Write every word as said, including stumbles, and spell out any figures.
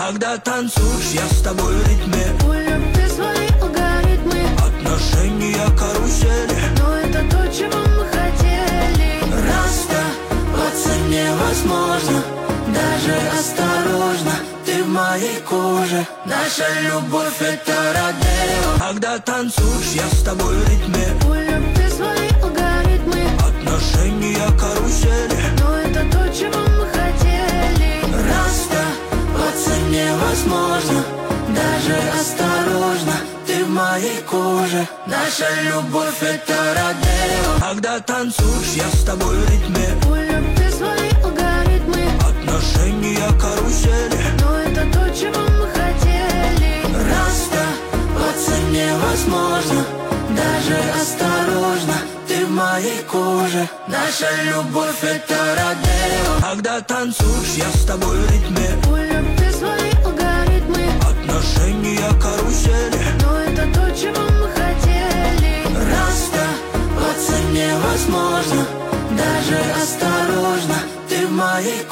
Когда танцуешь, я с тобой в ритме. У любви свои алгоритмы, отношения карусели, но это то, чего мы хотели. расставаться невозможно, даже осторожно. Ты в моей коже, наша любовь это родео. Когда танцуешь, я с тобой в ритме. У любви свои алгоритмы, отношения карусели, но это то, чего мы хотели. расставаться невозможно, даже осторожно. Ты в моей коже, наша любовь это родео. Когда танцуешь, я с тобой в ритме. У любви свои алгоритмы, отношения карусели, но это то, чего мы хотели. расставаться невозможно, даже осторожно. Ты в моей коже, наша любовь это родео. Когда танцуешь, я с тобой в ритме. У любви свои алгоритмы, отношения карусели, но это то, чего мы хотели. расставаться невозможно, даже осторожно. Ты в моей